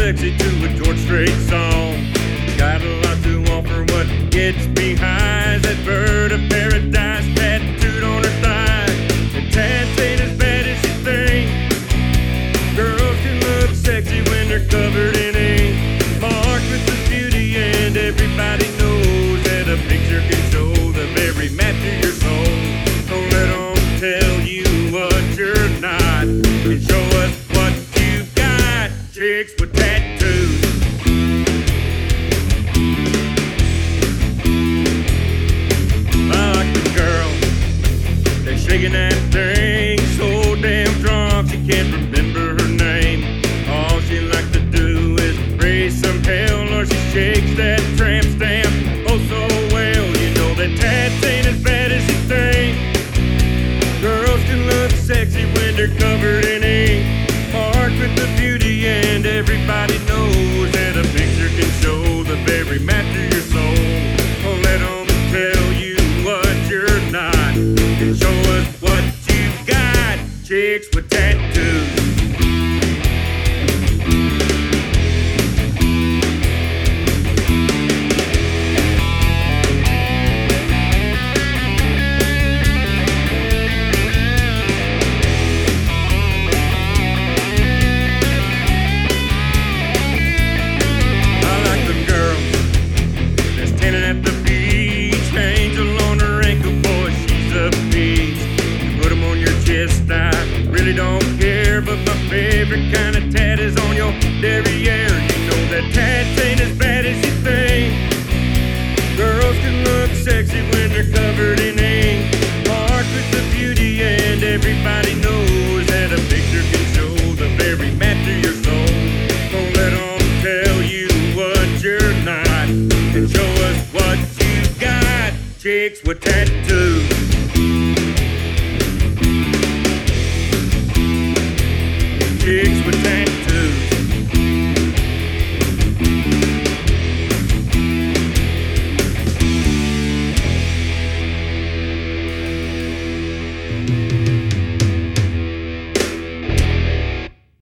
sexy to a George Strait song. Got a lot to offer, what gets me high is that bird of paradise tattooed on her thigh. The tats ain't as bad as you think. Girls can look sexy when they're covered in ink, marked with the beauty, and everybody knows that a picture can show the very map to your soul. Don't let them tell you what you're not, and show us what you've got. Chicks with tattoos. I like the girl that's shaking that thing, so damn drunk she can't remember her name. All she likes to do is raise some hell, or she shakes that tramp stamp oh so well. You know that tats ain't as bad as you think. Girls can look sexy when they're covered in ink, marked with the beauty, and everybody knows that a picture can show the very map to your soul. Don't let them tell you what you're not, and show us what you've got. Chicks with tattoos. At the beach, angel on her ankle, boy, she's a peach. Put them on your chest, I really don't care, but my favorite kind of tat is on your derriere. You know that tats ain't as bad as you think. Girls can look sexy when they're covered in ink, marked with the beauty, and everybody knows that a picture can show the very map to your soul. Don't let them tell you what you're not, and show us what you got. Chicks with tattoos.